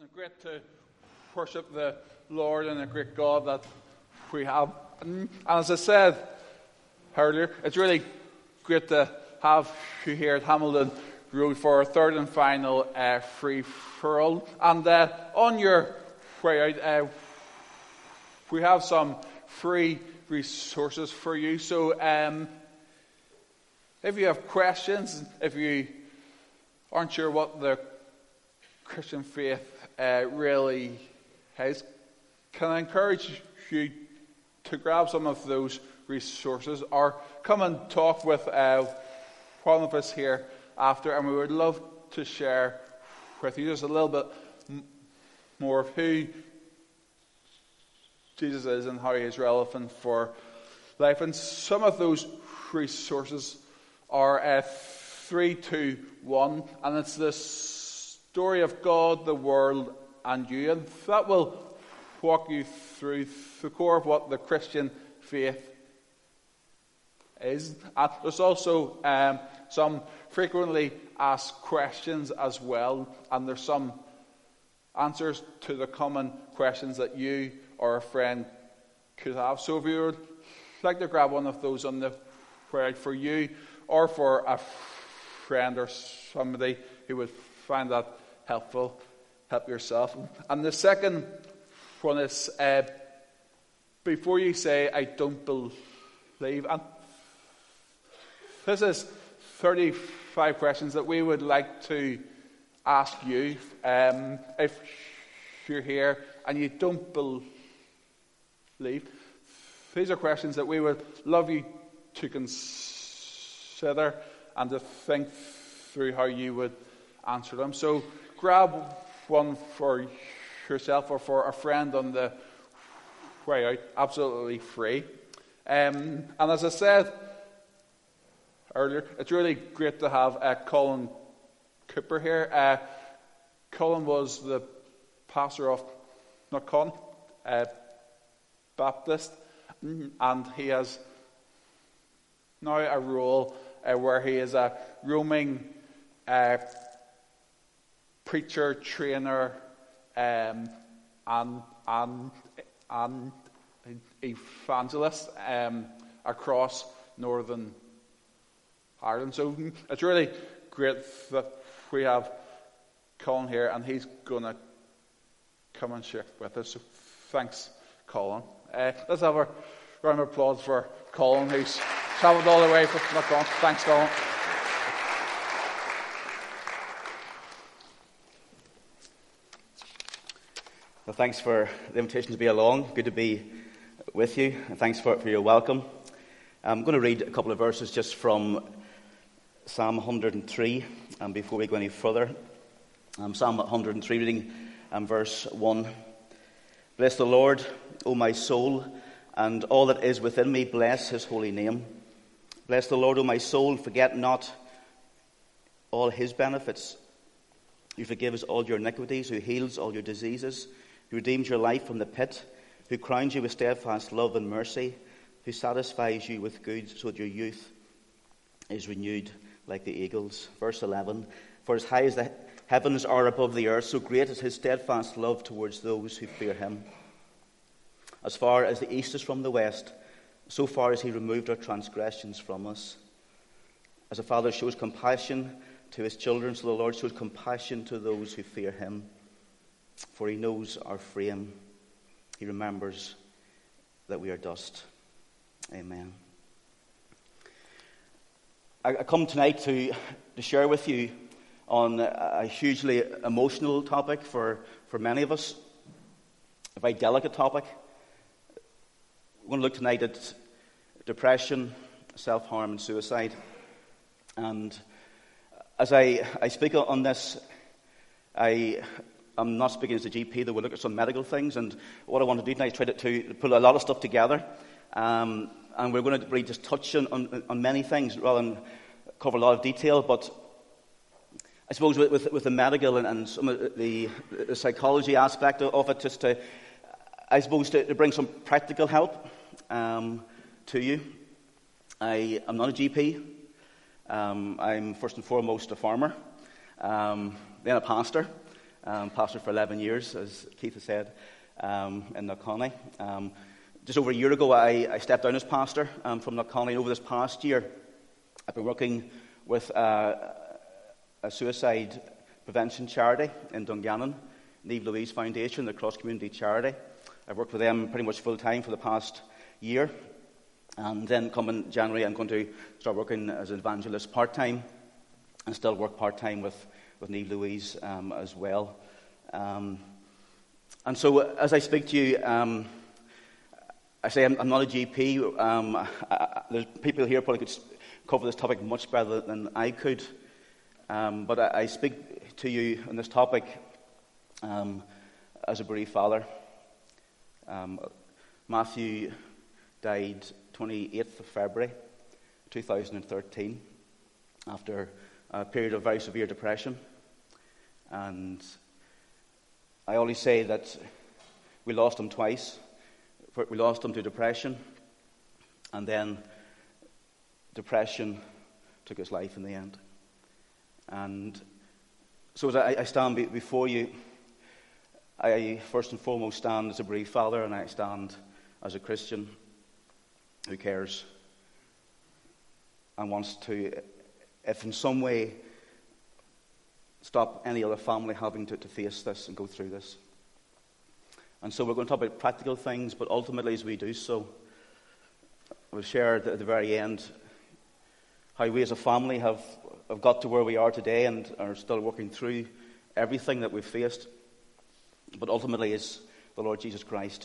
It's great to worship the Lord and the great God that we have. And as I said earlier, it's really great to have you here at Hamilton Road for our third and final free-for-all. And on your way out, we have some free resources for you. So if you have questions, if you aren't sure what the Christian faith really is, can I encourage you to grab some of those resources or come and talk with one of us here after, and we would love to share with you just a little bit more of who Jesus is and how he is relevant for life. And some of those resources are 3, 2, 1, and it's the story of God, the world, and you. And that will walk you through the core of what the Christian faith is. And there's also some frequently asked questions as well, and there's some answers to the common questions that you or a friend could have. So if you would like to grab one of those on the way out for you or for a friend or somebody who would find that helpful, help yourself. And the second one is, before you say, I don't believe, and this is 35 questions that we would like to ask you if you're here and you don't believe. These are questions that we would love you to consider and to think through how you would answer them. So grab one for yourself or for a friend on the way out, absolutely free. And as I said earlier, it's really great to have Colin Cooper here. Colin was the pastor of Knockon Baptist, and he has now a role where he is a roaming preacher, trainer, and evangelist across Northern Ireland. So it's really great that we have Colin here, and he's going to come and share with us. So thanks, Colin. Let's have a round of applause for Colin, who's travelled all the way from Knockon. Thanks, Colin. Well, thanks for the invitation to be along. Good to be with you, and thanks for your welcome. I'm going to read a couple of verses just from Psalm 103, and before we go any further, Psalm 103, reading verse 1. Bless the Lord, O my soul, and all that is within me, bless his holy name. Bless the Lord, O my soul, forget not all his benefits, who forgives all your iniquities, who heals all your diseases, who redeems your life from the pit, who crowns you with steadfast love and mercy, who satisfies you with good so that your youth is renewed like the eagles. Verse 11, for as high as the heavens are above the earth, so great is his steadfast love towards those who fear him. As far as the east is from the west, so far has he removed our transgressions from us. As a father shows compassion to his children, so the Lord shows compassion to those who fear him. For he knows our frame. He remembers that we are dust. Amen. I come tonight to share with you on a hugely emotional topic for many of us, a very delicate topic. We're going to look tonight at depression, self-harm, and suicide. And as I speak on this, I'm not speaking as a GP, though we'll look at some medical things. And what I want to do tonight is try to put a lot of stuff together. And we're going to really just touch on many things rather than cover a lot of detail. But I suppose with the medical and some of the psychology aspect of it, just to, I suppose, to bring some practical help to you. I am not a GP. I'm first and foremost a farmer, then a pastor, pastor for 11 years, as Keith has said, in Knockconny. Just over a year ago, I stepped down as pastor from Knockconny. Over this past year, I've been working with a suicide prevention charity in Dungannon, Niamh Louise Foundation, the cross-community charity. I've worked with them pretty much full-time for the past year. And then coming January, I'm going to start working as an evangelist part-time and still work part-time with Niamh Louise as well. And so as I speak to you, I say I'm not a GP. There's people here probably could cover this topic much better than I could. But I speak to you on this topic as a bereaved father. Matthew died 28th of February 2013 after a period of very severe depression. And I always say that we lost him twice. We lost him to depression, and then depression took his life in the end. And so as I stand before you, I first and foremost stand as a bereaved father, and I stand as a Christian who cares and wants to, if in some way, stop any other family having to face this and go through this. And so we're going to talk about practical things, but ultimately as we do so, we'll share at the very end how we as a family have got to where we are today and are still working through everything that we've faced. But ultimately it's the Lord Jesus Christ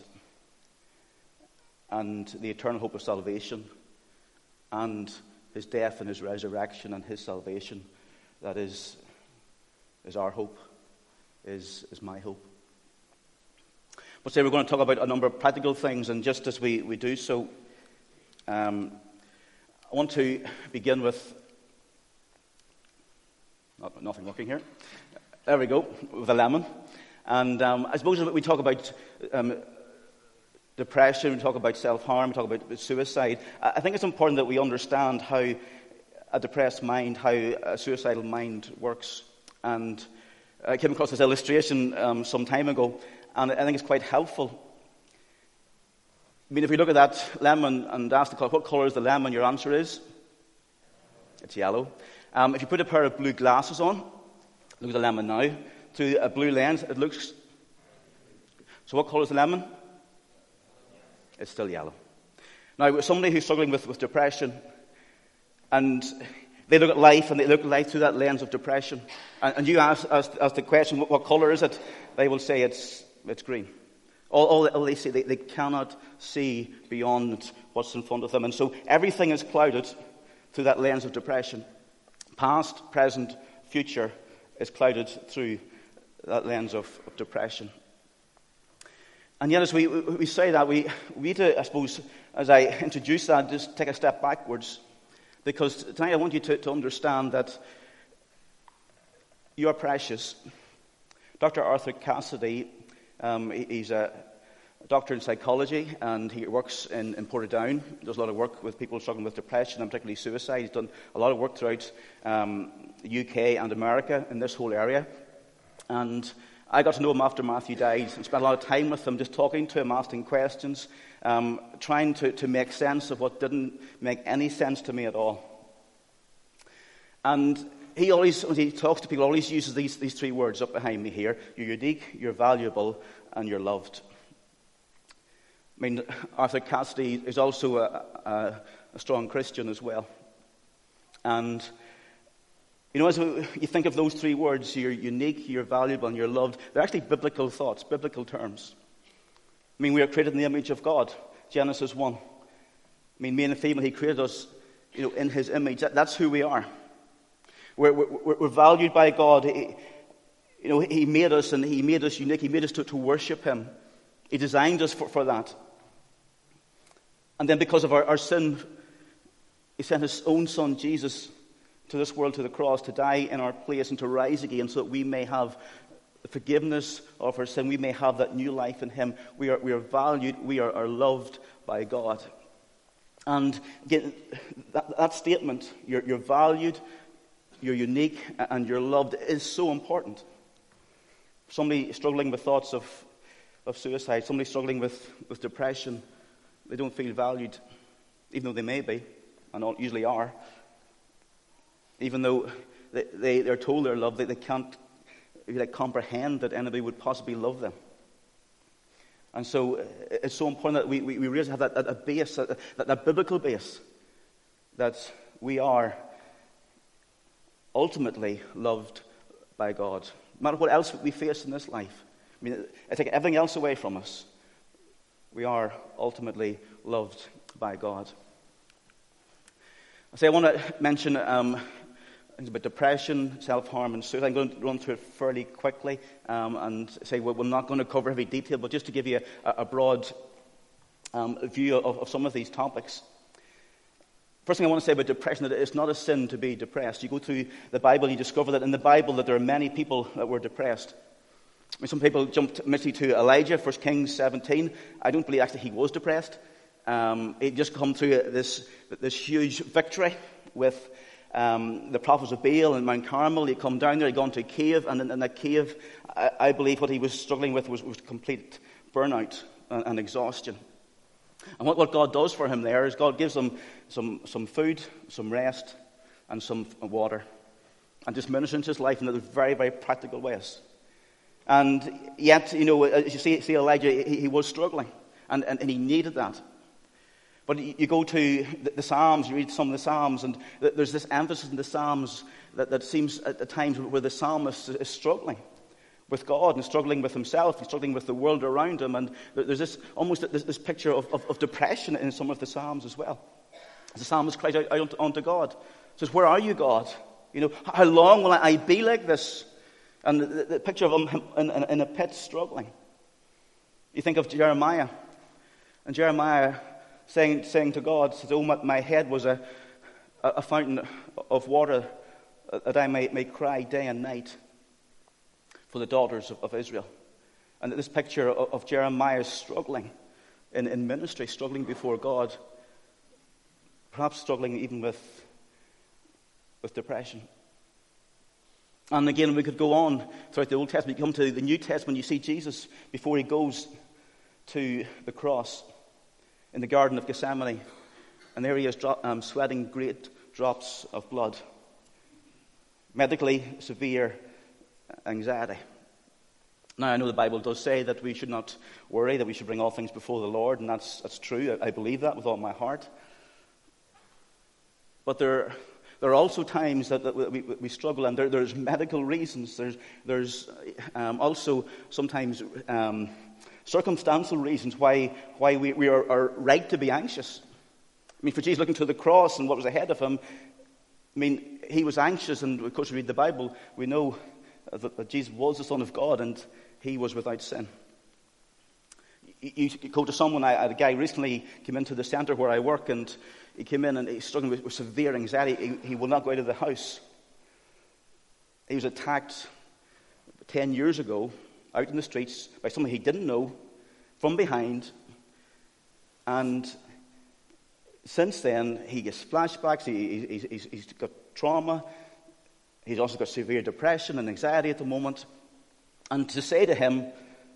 and the eternal hope of salvation and his death and his resurrection and his salvation that is our hope, is my hope. But today we're going to talk about a number of practical things, and just as we do so, I want to begin with nothing working here. There we go, with a lemon. And I suppose we talk about depression, we talk about self-harm, we talk about suicide. I think it's important that we understand how a depressed mind, how a suicidal mind works. And I came across this illustration some time ago, and I think it's quite helpful. I mean, if we look at that lemon and ask the color, what color is the lemon? Your answer is? It's yellow. If you put a pair of blue glasses on, look at the lemon now, through a blue lens, it looks... So what color is the lemon? It's still yellow. Now, somebody who's struggling with depression, and they look at life, and they look at life through that lens of depression, and you ask the question, what color is it? They will say it's green. All they see, they cannot see beyond what's in front of them. And so everything is clouded through that lens of depression. Past, present, future is clouded through that lens of depression. And yet as we say that, we need to, I suppose, as I introduce that, just take a step backwards. Because tonight I want you to understand that you are precious. Dr. Arthur Cassidy, he's a doctor in psychology, and he works in Portadown. He does a lot of work with people struggling with depression, and particularly suicide. He's done a lot of work throughout the UK and America in this whole area. And I got to know him after Matthew died and spent a lot of time with him, just talking to him, asking questions, trying to make sense of what didn't make any sense to me at all. And he always, when he talks to people, always uses these three words up behind me here. You're unique, you're valuable, and you're loved. I mean, Arthur Cassidy is also a strong Christian as well. And, you know, as you think of those three words, you're unique, you're valuable, and you're loved, they're actually biblical thoughts, biblical terms. I mean, we are created in the image of God, Genesis 1. I mean, male and female, he created us, you know, in his image. That's who we are. We're valued by God. He made us, and he made us unique. He made us to worship him. He designed us for that. And then because of our sin, he sent his own son, Jesus, to this world, to the cross, to die in our place and to rise again so that we may have the forgiveness of our sin. We may have that new life in him. We are valued. We are loved by God. And again, that statement, you're valued, you're unique, and you're loved, is so important. Somebody struggling with thoughts of suicide, somebody struggling with depression, they don't feel valued, even though they may be, and usually are. Even though they're told they're loved, they can't comprehend that anybody would possibly love them. And so it's so important that we really have that base, that biblical base, that we are ultimately loved by God. No matter what else we face in this life, I mean, I take everything else away from us, we are ultimately loved by God. I want to mention things about depression, self-harm, and suicide. I'm going to run through it fairly quickly and say we're not going to cover every detail, but just to give you a broad view of some of these topics. First thing I want to say about depression, that it's not a sin to be depressed. You go through the Bible, you discover that in the Bible that there are many people that were depressed. I mean, some people jumped immediately to Elijah, 1 Kings 17. I don't believe actually he was depressed. He'd just come through this huge victory with the prophets of Baal and Mount Carmel. He'd come down there, he'd gone to a cave, and in that cave, I believe what he was struggling with was complete burnout and exhaustion. And what God does for him there is God gives him some food, some rest, and some water, and just ministers into his life in those very, very practical ways. And yet, as you see Elijah, he was struggling, and he needed that. But you go to the Psalms, you read some of the Psalms, and there's this emphasis in the Psalms that seems at times where the psalmist is struggling with God and struggling with himself and struggling with the world around him. And there's this picture of depression in some of the Psalms as well. The psalmist cries out unto God, says, "Where are you, God? How long will I be like this?" And the picture of him in a pit struggling. You think of Jeremiah, and Jeremiah saying to God, says, "Oh, my head was a fountain of water that I may cry day and night for the daughters of Israel." And this picture of Jeremiah struggling in ministry, struggling before God, perhaps struggling even with depression. And again, we could go on throughout the Old Testament. You come to the New Testament, you see Jesus before he goes to the cross in the Garden of Gethsemane. And there he is sweating great drops of blood. Medically severe anxiety. Now, I know the Bible does say that we should not worry, that we should bring all things before the Lord, and that's true. I believe that with all my heart. But there are also times that we struggle, and there's medical reasons. There's also sometimes circumstantial reasons why we are right to be anxious. I mean, for Jesus looking to the cross and what was ahead of him, I mean, he was anxious, and of course we read the Bible, we know that Jesus was the Son of God, and he was without sin. You go to someone, I had a guy recently came into the centre where I work, and he came in and he's struggling with severe anxiety. He will not go out of the house. He was attacked 10 years ago out in the streets by someone he didn't know from behind. And since then, he gets flashbacks, he's got trauma, he's also got severe depression and anxiety at the moment. And to say to him,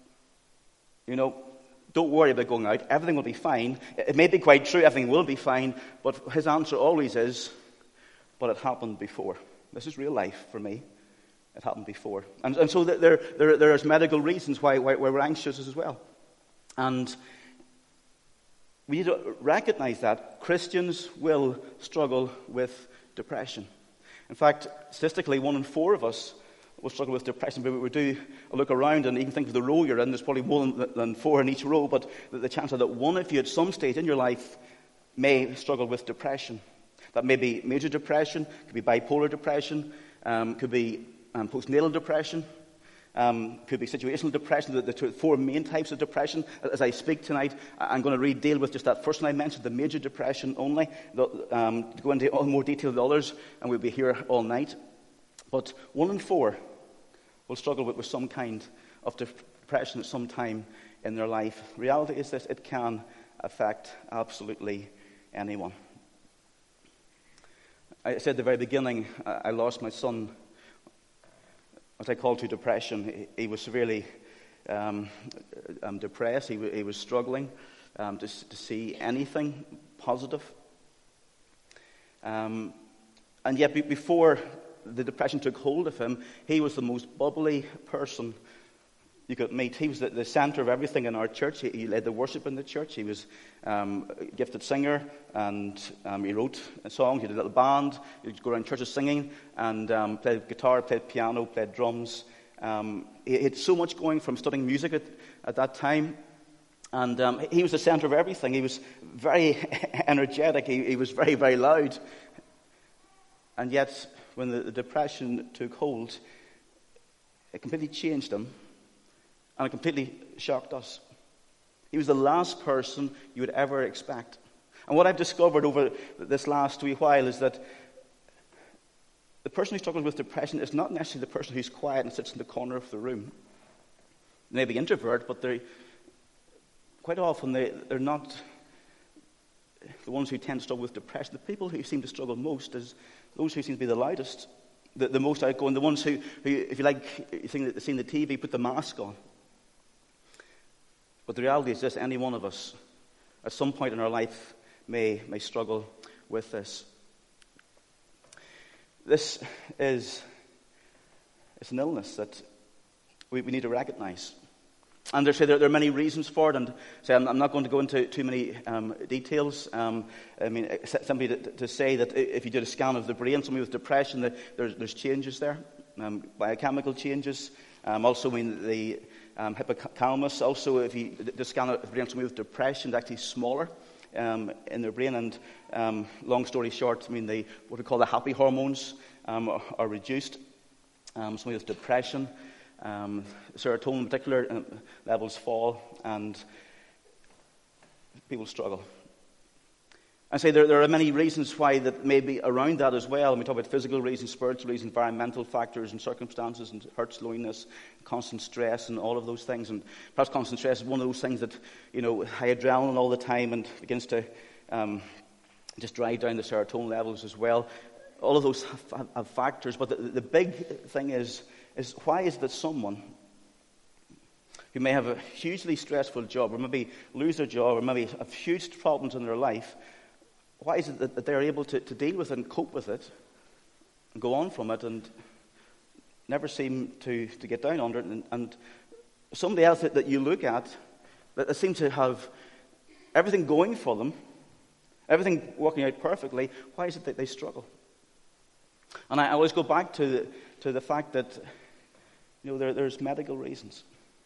don't worry about going out, everything will be fine. It may be quite true, everything will be fine, but his answer always is, but it happened before. This is real life for me. It happened before. And so there's medical reasons why we're anxious as well. And we need to recognize that Christians will struggle with depression. In fact, statistically, 1 in 4 of us will struggle with depression. But we do a look around and even think of the row you're in. There's probably more than 4 in each row, but the chance that one of you at some stage in your life may struggle with depression. That may be major depression, could be bipolar depression, could be postnatal depression, could be situational depression. The 4 main types of depression. As I speak tonight, I'm going to deal with just that first one I mentioned, the major depression only. To go into all more detail of the others, and we'll be here all night. But 1 in 4 will struggle with some kind of depression at some time in their life. Reality is this: it can affect absolutely anyone. I said at the very beginning, I lost my son what I call to depression. He was severely depressed. He was struggling to see anything positive. And yet, before the depression took hold of him, he was the most bubbly person you could meet. He was the center of everything in our church. He led the worship in the church. He was a gifted singer, and he wrote songs. He had a little band. He'd go around churches singing, and played guitar, played piano, played drums. He had so much going from studying music at that time. And he was the center of everything. He was very energetic. He was very, very loud. And yet, when the depression took hold, it completely changed him. And it completely shocked us. He was the last person you would ever expect. And what I've discovered over this last wee while is that the person who struggles with depression is not necessarily the person who's quiet and sits in the corner of the room. They may be introvert, but quite often they're not the ones who tend to struggle with depression. The people who seem to struggle most is those who seem to be the loudest, the most outgoing, the ones who if you like, seeing the TV, put the mask on. But the reality is this: any one of us, at some point in our life, may struggle with this. This is an illness that we need to recognize. And there are many reasons for it, and I'm not going to go into too many details. Simply to say that if you did a scan of the brain, somebody with depression, that there's changes there, biochemical changes. Also, the hippocampus. Also, if you did a scan of the brain, somebody with depression, it's actually smaller in their brain. And long story short, what we call the happy hormones are reduced. Somebody with depression. Serotonin in particular levels fall, and people struggle. I say there are many reasons why that may be around that as well. We talk about physical reasons, spiritual reasons, environmental factors and circumstances, and hurts, loneliness, constant stress, and all of those things. And perhaps constant stress is one of those things that, high adrenaline all the time and begins to just drive down the serotonin levels as well. All of those have factors, but the big thing is why is that someone who may have a hugely stressful job, or maybe lose their job, or maybe have huge problems in their life, why is it that they're able to deal with it and cope with it and go on from it and never seem to get down under it? And somebody else that you look at that seems to have everything going for them, everything working out perfectly, why is it that they struggle? And I always go back to the fact that there's medical reasons.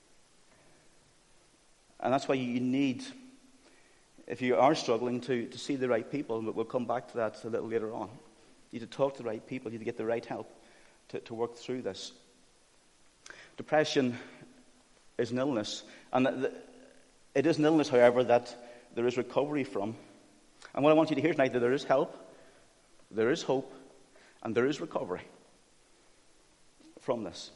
And that's why you need, if you are struggling, to see the right people. But we'll come back to that a little later on. You need to talk to the right people. You need to get the right help to work through this. Depression is an illness. And it is an illness, however, that there is recovery from. And what I want you to hear tonight, that there is help, there is hope, and there is recovery from this.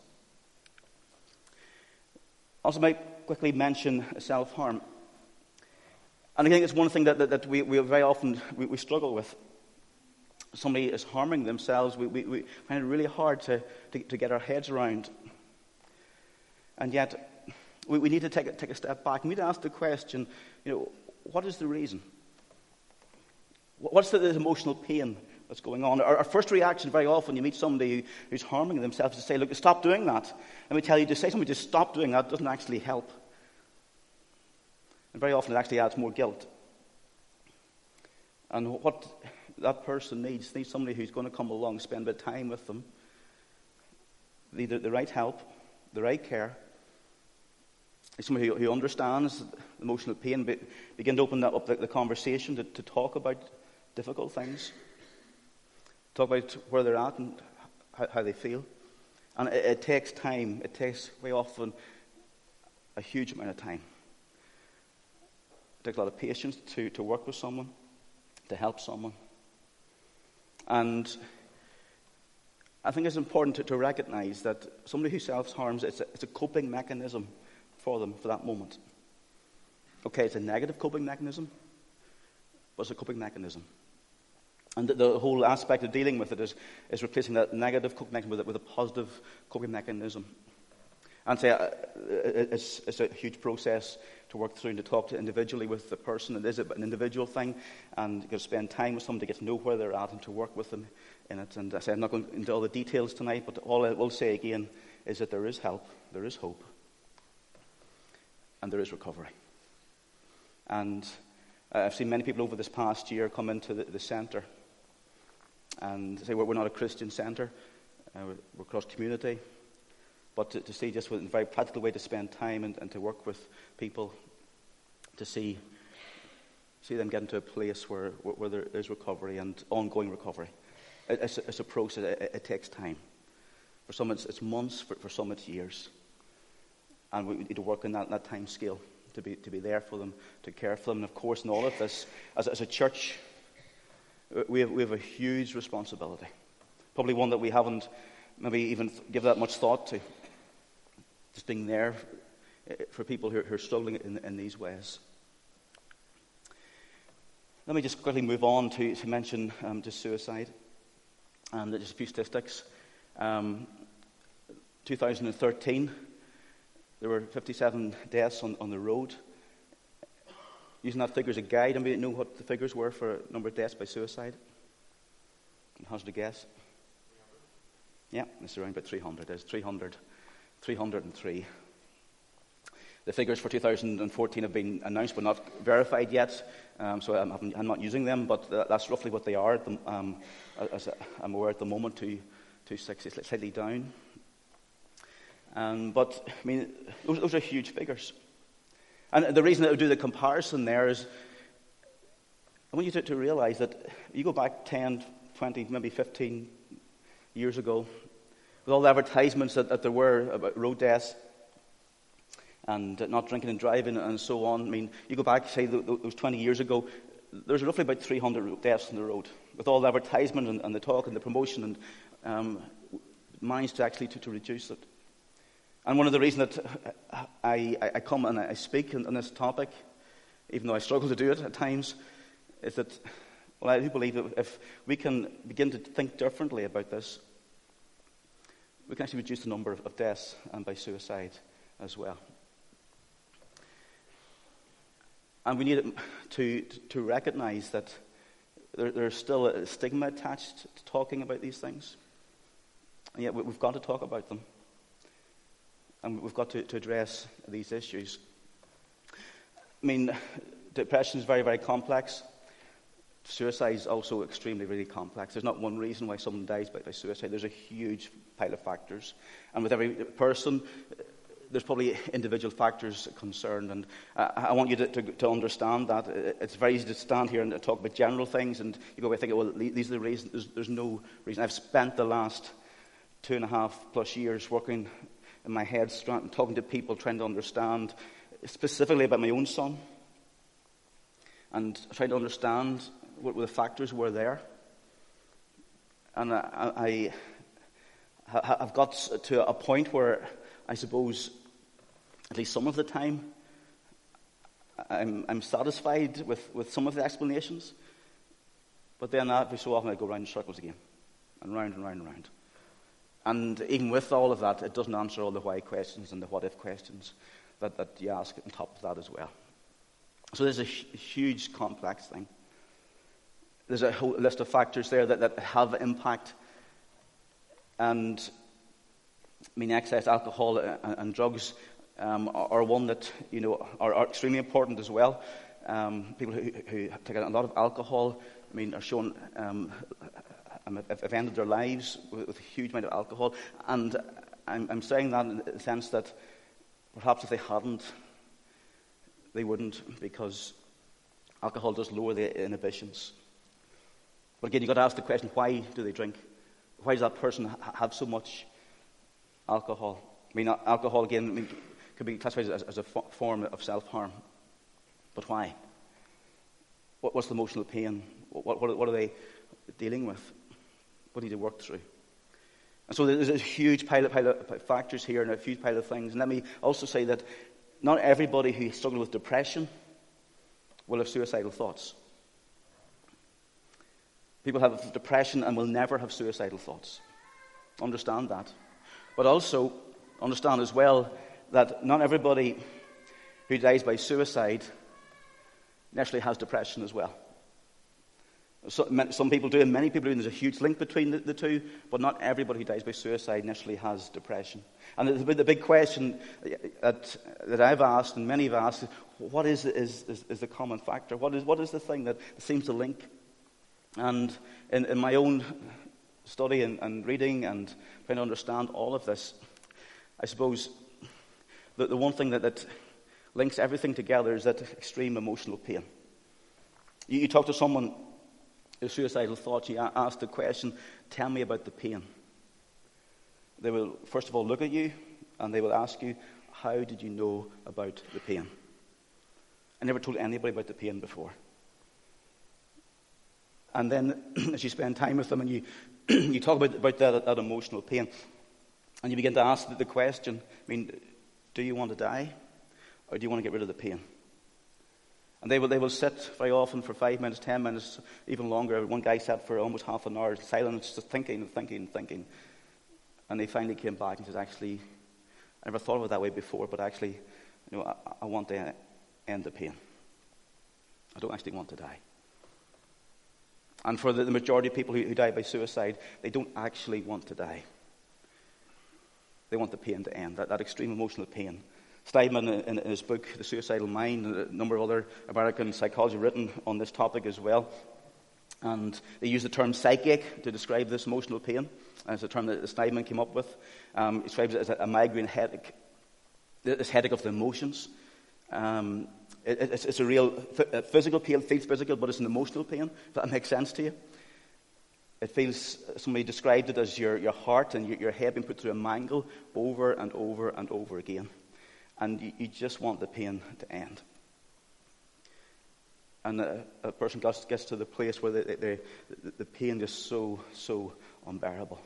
Also, might quickly mention self-harm. And I think it's one thing that we very often we struggle with. Somebody is harming themselves. We find it really hard to get our heads around. And yet, we need to take a step back. We need to ask the question, what is the reason? What's the emotional pain that's going on? Our first reaction very often, you meet somebody who's harming themselves, to say, look, stop doing that. Let me tell you, to say somebody just stop doing that doesn't actually help. And very often it actually adds more guilt. And what that person needs somebody who's going to come along, spend a bit of time with them, the right help, the right care. Somebody who understands emotional pain, begin to open up the conversation to talk about difficult things. Talk about where they're at and how they feel. And it takes time. It takes, very often, a huge amount of time. It takes a lot of patience to work with someone, to help someone. And I think it's important to recognize that somebody who self-harms, it's a coping mechanism for them for that moment. Okay, it's a negative coping mechanism, but it's a coping mechanism. And the whole aspect of dealing with it is replacing that negative coping mechanism with a positive coping mechanism. And say it's a huge process to work through and to talk to individually with the person. It is an individual thing, and you've got to spend time with someone to get to know where they're at and to work with them in it. And I say I'm not going into all the details tonight, but all I will say again is that there is help, there is hope, and there is recovery. And I've seen many people over this past year come into the centre and say we're not a Christian centre, we're cross community. But to see just with a very practical way to spend time and to work with people, to see them get into a place where there is recovery and ongoing recovery. It's a process. It takes time. For some it's months. For some it's years. And we need to work on that time scale to be there for them, to care for them. And of course, in all of this, as a church, we have a huge responsibility. Probably one that we haven't maybe even give that much thought to. Just being there for people who are struggling in these ways. Let me just quickly move on to mention just suicide and just a few statistics. 2013, there were 57 deaths on the road. Using that figure as a guide, anybody know what the figures were for number of deaths by suicide? Hazard a guess? Yeah, it's around about 300. There's 303. The figures for 2014 have been announced but not verified yet, so I'm not using them, but that's roughly what they are, as I'm aware at the moment, 260, slightly down. But, I mean, those are huge figures. And the reason I would do the comparison there is I want you to realize that you go back 10, 20, maybe 15 years ago, with all the advertisements that there were about road deaths and not drinking and driving and so on. I mean, you go back, say, those 20 years ago, there's roughly about 300 deaths on the road. With all the advertisement and the talk and the promotion and managed to actually to reduce it. And one of the reasons that I come and I speak on this topic, even though I struggle to do it at times, is that, well, I do believe that if we can begin to think differently about this, we can actually reduce the number of deaths and by suicide as well. And we need to recognize that there's still a stigma attached to talking about these things. And yet we've got to talk about them. And we've got to address these issues. I mean, depression is very, very complex. Suicide is also extremely, really complex. There's not one reason why someone dies by suicide. There's a huge pile of factors. And with every person, there's probably individual factors concerned. And I want you to understand that. It's very easy to stand here and talk about general things, and you go away thinking, well, these are the reasons. There's no reason. I've spent the last 2.5+ years working in my head, talking to people, trying to understand, specifically about my own son, and trying to understand what the factors were there. And I've got to a point where I suppose, at least some of the time, I'm satisfied with some of the explanations. But then every so often I go round in circles again, and round and round and round. And even with all of that, it doesn't answer all the why questions and the what if questions that you ask on top of that as well. So there's a huge complex thing. There's a whole list of factors there that have impact. And I mean, excess alcohol and drugs are one that, you know, are extremely important as well. People who take a lot of alcohol, I mean, are shown have ended their lives with a huge amount of alcohol. And I'm saying that in the sense that perhaps if they hadn't, they wouldn't, because alcohol does lower the inhibitions. But again, you've got to ask the question, why do they drink? Why does that person have so much alcohol? I mean, alcohol, again, could be classified as a form of self-harm. But why? What's the emotional pain? What are they dealing with? What need to work through? And so there's a huge pile of factors here and a huge pile of things. And let me also say that not everybody who struggles with depression will have suicidal thoughts. People have depression and will never have suicidal thoughts. Understand that. But also understand as well that not everybody who dies by suicide naturally has depression as well. Some people do, and many people do, and there's a huge link between the two, but not everybody who dies by suicide initially has depression. And the big question that I've asked, and many have asked, is what is the common factor? What is the thing that seems to link? And in my own study and reading and trying to understand all of this, I suppose the one thing that links everything together is that extreme emotional pain. You talk to someone with suicidal thoughts, you ask the question, tell me about the pain. They will first of all look at you and they will ask you, how did you know about the pain? I never told anybody about the pain before. And then as you spend time with them and you talk about that emotional pain, and you begin to ask the question, do you want to die or do you want to get rid of the pain? And they will sit very often for 5 minutes, 10 minutes, even longer. One guy sat for almost half an hour, silent, just thinking. And they finally came back and said, actually, I never thought of it that way before, but actually, I want to end the pain. I don't actually want to die. And for the majority of people who die by suicide, they don't actually want to die. They want the pain to end, that extreme emotional pain. Steinman, in his book, The Suicidal Mind, and a number of other American psychology written on this topic as well. And they use the term psychache to describe this emotional pain. And it's a term that Steinman came up with. He describes it as a migraine headache, this headache of the emotions. It's a real physical pain, feels physical, but it's an emotional pain, if that makes sense to you. It feels, somebody described it as your heart and your head being put through a mangle over and over and over again. And you just want the pain to end. And a person gets to the place where the pain is so unbearable.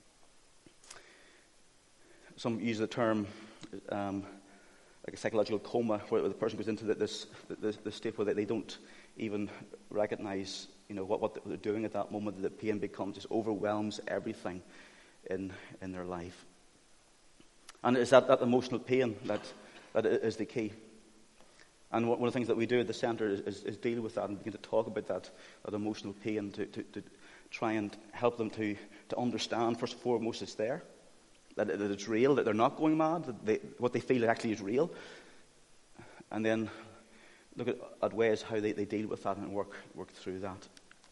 Some use the term like a psychological coma, where the person goes into this state where they don't even recognize, what they're doing at that moment. The pain just overwhelms everything in their life. And it's that emotional pain that is the key. And one of the things that we do at the centre is deal with that and begin to talk about that emotional pain to try and help them to understand, first and foremost, it's there, that it's real, that they're not going mad, that what they feel actually is real. And then look at ways how they deal with that and work through that.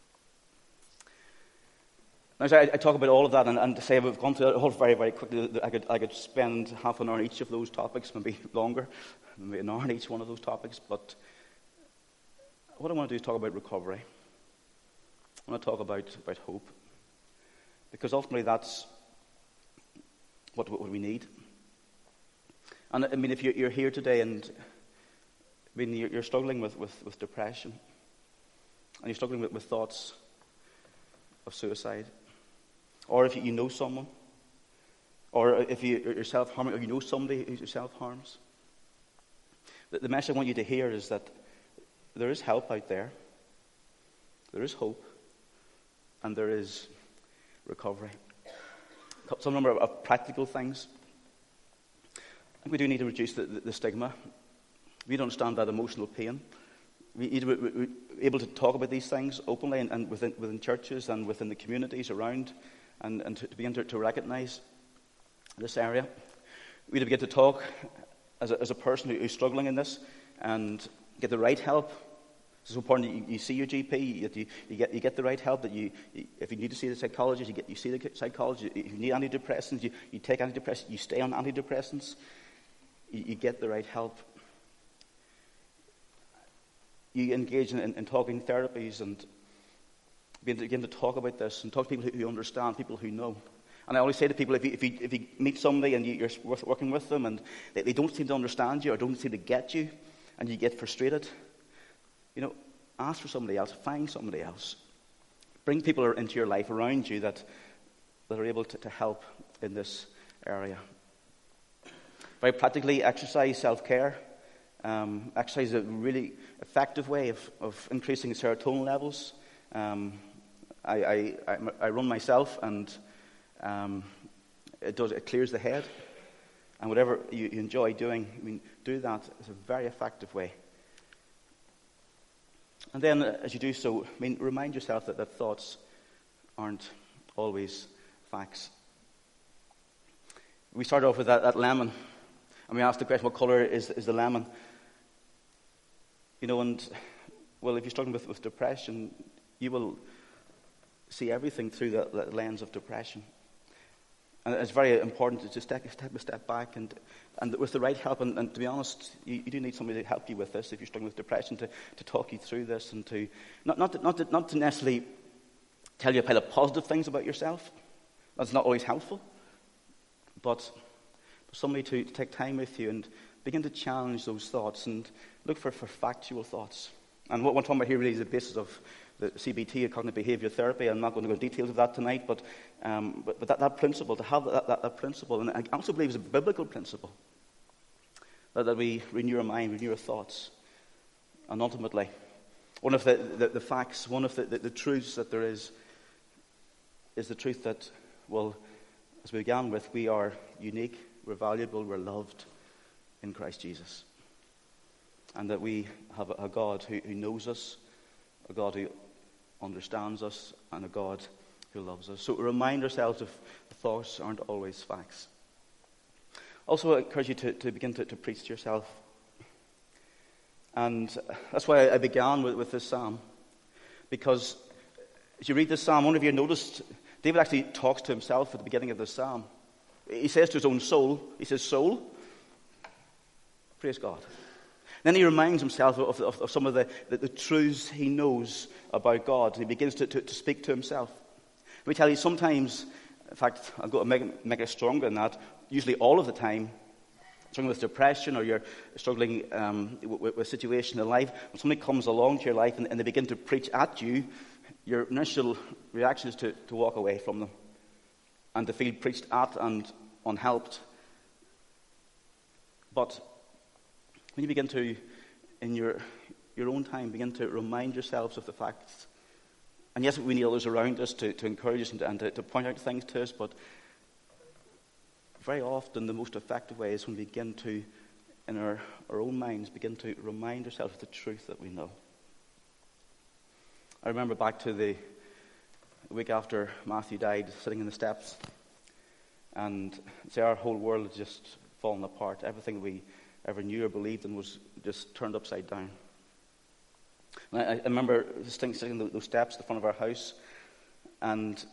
Now, so I talk about all of that, and to say we've gone through it all very, very quickly. I could spend half an hour on each of those topics, maybe longer, maybe an hour on each one of those topics. But what I want to do is talk about recovery. I want to talk about hope, because ultimately that's what we need. And if you're here today and you're struggling with depression, and you're struggling with thoughts of suicide, or if you know someone, or if you're self-harming, or you know somebody who self-harms, the message I want you to hear is that there is help out there, there is hope, and there is recovery. Some number of practical things. I think we do need to reduce the stigma. We need to understand that emotional pain. We need to be able to talk about these things openly and within churches and within the communities around, and to begin to recognize this area. We need to begin to talk as a person who's struggling in this and get the right help. It's important that you see your GP, that you get the right help, that if you need to see the psychologist, you see the psychologist. If you need antidepressants, you take antidepressants, you stay on antidepressants. You get the right help. You engage in talking therapies and begin to talk about this and talk to people who understand, people who know. And I always say to people, if you meet somebody and you're working with them and they don't seem to understand you or don't seem to get you, and you get frustrated, ask for somebody else, find somebody else. Bring people into your life around you that are able to help in this area. Very practically, exercise, self-care. Exercise is a really effective way of increasing serotonin levels. I run myself, and it clears the head. And whatever you enjoy doing, do that. It's a very effective way. And then, as you do so, remind yourself that thoughts aren't always facts. We start off with that lemon, and we ask the question, what color is the lemon? And, well, if you're struggling with depression, you will see everything through that lens of depression. And it's very important to take a step back, and with the right help, and to be honest, you do need somebody to help you with this if you're struggling with depression, to talk you through this, and to not to necessarily tell you a pile of positive things about yourself. That's not always helpful. But for somebody to take time with you and begin to challenge those thoughts and look for factual thoughts. And what we're talking about here really is the basis of the CBT, cognitive behavior therapy. I'm not going to go into details of that tonight, but that principle, to have that principle, and I also believe it's a biblical principle, that we renew our mind, renew our thoughts. And ultimately, one of the facts, one of the truths that there is the truth that, well, as we began with, we are unique, we're valuable, we're loved in Christ Jesus. And that we have a God who knows us, a God who understands us, and a God who loves us. So remind ourselves of the thoughts aren't always facts. Also, I encourage you to begin to preach to yourself. And that's why I began with this psalm. Because as you read this psalm, one of you noticed David actually talks to himself at the beginning of this psalm. He says to his own soul, he says, "Soul, praise God." Then he reminds himself of some of the truths he knows about God. And he begins to speak to himself. Let me tell you, sometimes, in fact, I'll go to make it stronger than that, usually all of the time, struggling with depression, or you're struggling with a situation in life, when somebody comes along to your life and they begin to preach at you, your initial reaction is to walk away from them and to feel preached at and unhelped. But when you begin to, in your own time, begin to remind yourselves of the facts, and yes, we need others around us to encourage us and to point out things to us, but very often the most effective way is when we begin to, in our own minds, begin to remind ourselves of the truth that we know. I remember back to the week after Matthew died, sitting in the steps, and our whole world had just fallen apart. Everything we ever knew or believed in was just turned upside down. And I remember sitting on those steps at the front of our house, and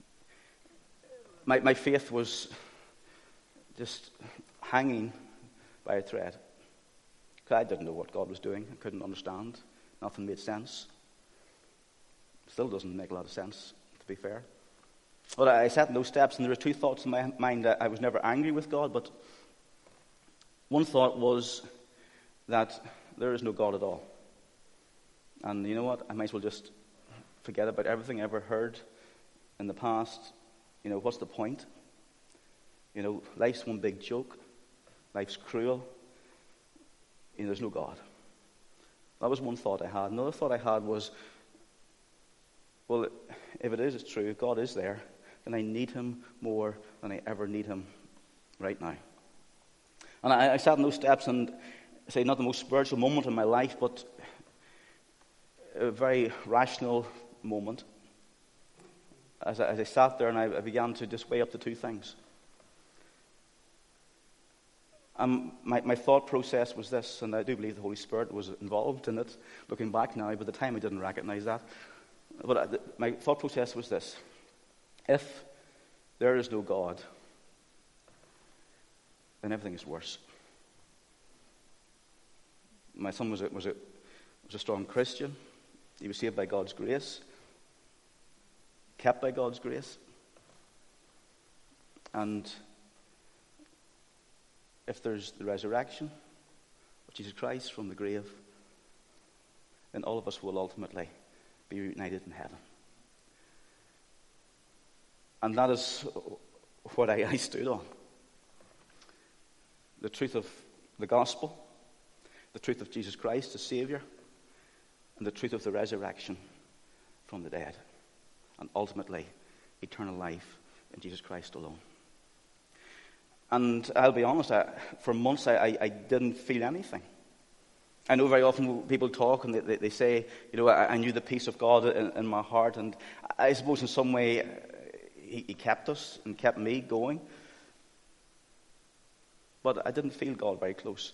my faith was just hanging by a thread. Because I didn't know what God was doing. I couldn't understand. Nothing made sense. Still doesn't make a lot of sense, to be fair. Well, I sat in those steps, and there were two thoughts in my mind. I was never angry with God, but one thought was that there is no God at all. And you know what? I might as well just forget about everything I ever heard in the past. What's the point? Life's one big joke. Life's cruel. There's no God. That was one thought I had. Another thought I had was, well, if it is true, if God is there, then I need him more than I ever need him right now. And I sat in those steps, and I say not the most spiritual moment in my life, but a very rational moment. As I sat there, and I began to just weigh up the two things. My thought process was this, and I do believe the Holy Spirit was involved in it. Looking back now, but at the time I didn't recognize that. But my thought process was this: if there is no God, then everything is worse. My son was a strong Christian. He was saved by God's grace, kept by God's grace. And if there's the resurrection of Jesus Christ from the grave, then all of us will ultimately be united in heaven. And that is what I stood on. The truth of the gospel, the truth of Jesus Christ, the Savior, and the truth of the resurrection from the dead. and ultimately eternal life in Jesus Christ alone. And I'll be honest, for months I didn't feel anything. I know very often people talk and they say, I knew the peace of God in my heart, and I suppose in some way he kept us and kept me going. But I didn't feel God very close.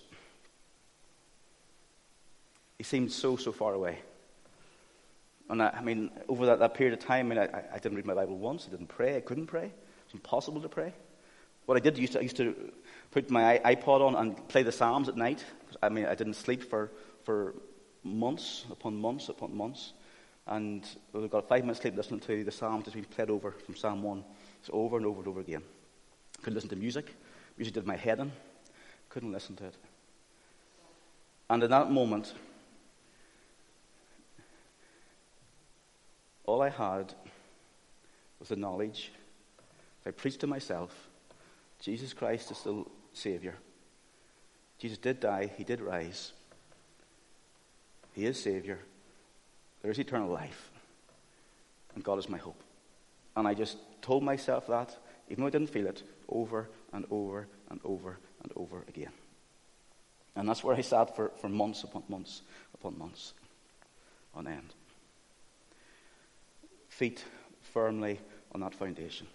He seemed so far away. And over that period of time, I didn't read my Bible once. I didn't pray. I couldn't pray. It was impossible to pray. What I did, I used to put my iPod on and play the Psalms at night. I didn't sleep for months upon months upon months. And I got 5 minutes sleep listening to the Psalms that's been played over from Psalm 1. It's over and over and over again. Couldn't listen to music. Music did my head in. Couldn't listen to it. And in that moment, all I had was the knowledge. I preached to myself, Jesus Christ is the Savior. Jesus did die. He did rise. He is Savior. There is eternal life. And God is my hope. And I just told myself that, even though I didn't feel it, over and over and over and over again. And that's where I sat for months upon months upon months on end. Feet firmly on that foundation.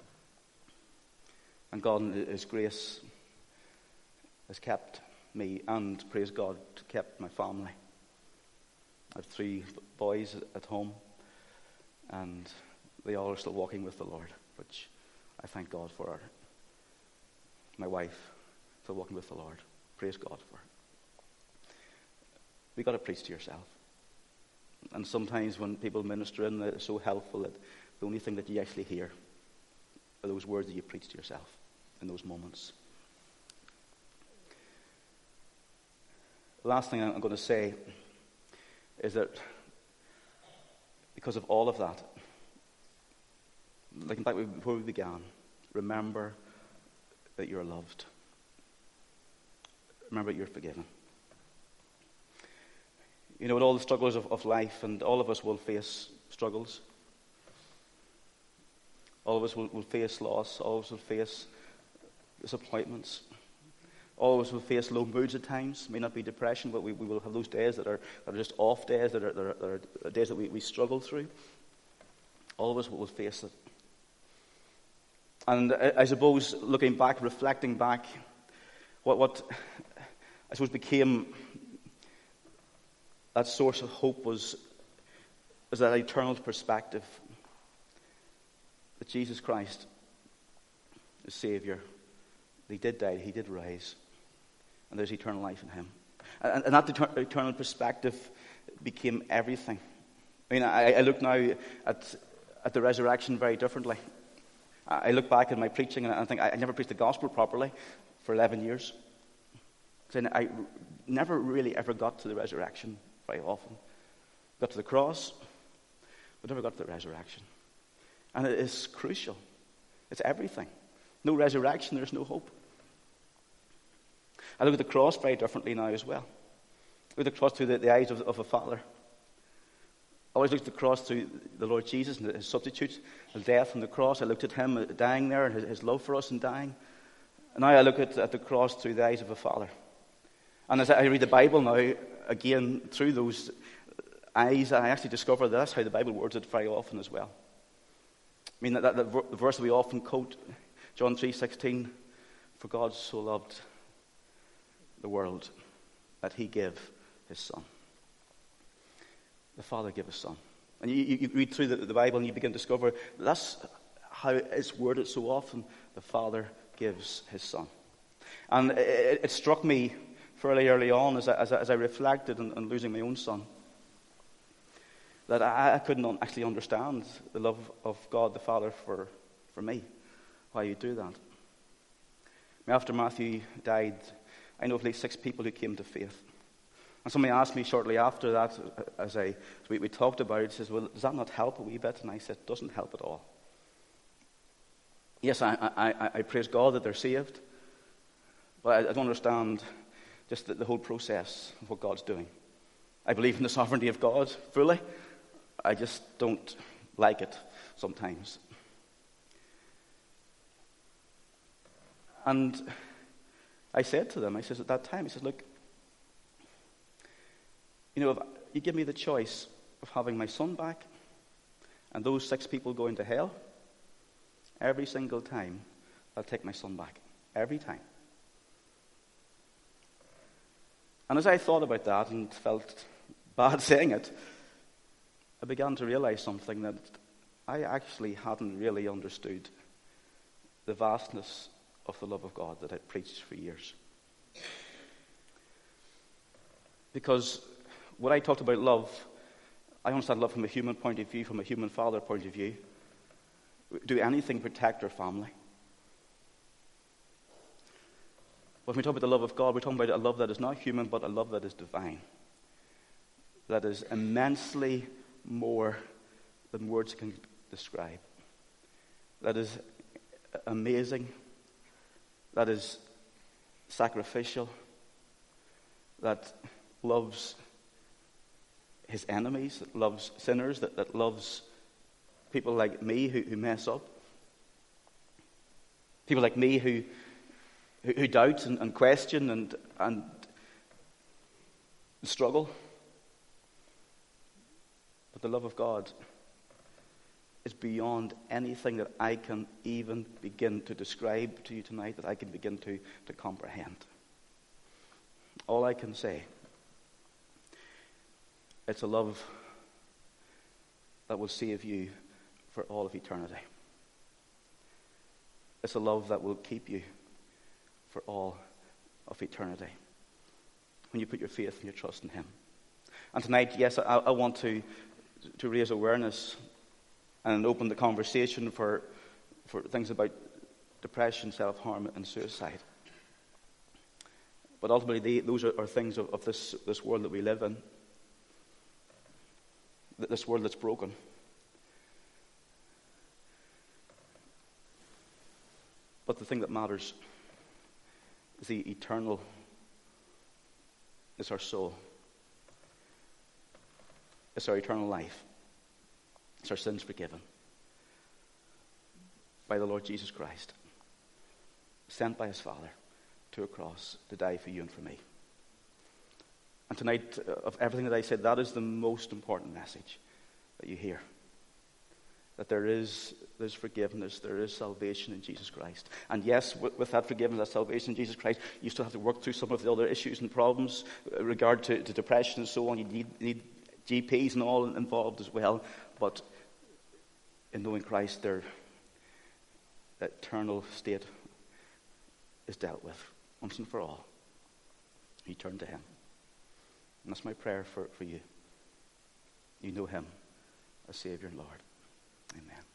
And God in His grace has kept me, and praise God, kept my family. I have 3 boys at home, and they all are still walking with the Lord, which I thank God for. My wife still walking with the Lord. Praise God for her. We've got to preach to yourself. And sometimes when people minister in, it's so helpful that the only thing that you actually hear are those words that you preach to yourself in those moments. The last thing I'm going to say is that because of all of that, looking back before we began, remember that you're loved. Remember that you're forgiven. With all the struggles of life, and all of us will face struggles. All of us will face loss. All of us will face disappointments. All of us will face low moods at times. It may not be depression, but we will have those days that are just off days, that are days that we struggle through. All of us will face it. And I suppose, looking back, reflecting back, what I suppose became that source of hope was that eternal perspective that Jesus Christ, the Savior, He did die, He did rise, and there's eternal life in Him. And that eternal perspective became everything. I look now at the resurrection very differently. I look back at my preaching and I think I never preached the gospel properly for 11 years. I never really ever got to the resurrection very often. Got to the cross, but never got to the resurrection. And it is crucial. It's everything. No resurrection, there's no hope. I look at the cross very differently now as well. I look at the cross through the eyes of a father. I always looked at the cross through the Lord Jesus and His substitute, His death on the cross. I looked at Him dying there and His love for us in dying. And now I look at the cross through the eyes of a father. And as I read the Bible now, again, through those eyes, I actually discover that that's how the Bible words it very often as well. The verse we often quote, John 3:16, for God so loved the world that He gave His Son. The Father gave His Son. And you read through the Bible and you begin to discover that's how it's worded so often. The Father gives His Son. And it struck me fairly early on as I reflected on losing my own son, that I couldn't actually understand the love of God the Father for me, why He'd do that. After Matthew died, I know of at least 6 people who came to faith. And somebody asked me shortly after that, as we talked about it, says, well, does that not help a wee bit? And I said, it doesn't help at all. Yes, I praise God that they're saved, but I don't understand just the whole process of what God's doing. I believe in the sovereignty of God fully. I just don't like it sometimes. And I said to them, I said at that time, I said, look, if you give me the choice of having my son back and those 6 people going to hell, every single time I'll take my son back. Every time. And as I thought about that and felt bad saying it, I began to realize something, that I actually hadn't really understood the vastness of the love of God that I'd preached for years. Because when I talked about love, I understand love from a human point of view, from a human father point of view. Do anything protect our family. But when we talk about the love of God, we're talking about a love that is not human, but a love that is divine. That is immensely more than words can describe. That is amazing. That is sacrificial. That loves his enemies, that loves sinners, that loves people like me who mess up. People like me who doubt and question and struggle. But the love of God is beyond anything that I can even begin to describe to you tonight, that I can begin to comprehend. All I can say, it's a love that will save you for all of eternity. It's a love that will keep you for all of eternity when you put your faith and your trust in him. And tonight, yes, I want to raise awareness and open the conversation for things about depression, self-harm, and suicide. But ultimately, those are things of this world that we live in, this world that's broken. But the thing that matters is the eternal, is our soul. It's our eternal life. It's our sins forgiven by the Lord Jesus Christ, sent by his Father to a cross to die for you and for me. And tonight, of everything that I said, that is the most important message that you hear. That there's forgiveness, there is salvation in Jesus Christ. And yes, with that forgiveness, that salvation in Jesus Christ, you still have to work through some of the other issues and problems in regard to depression and so on. You need GPs and all involved as well. But in knowing Christ, their eternal state is dealt with once and for all. You turn to him. And that's my prayer for you. You know him as Savior and Lord. Amen.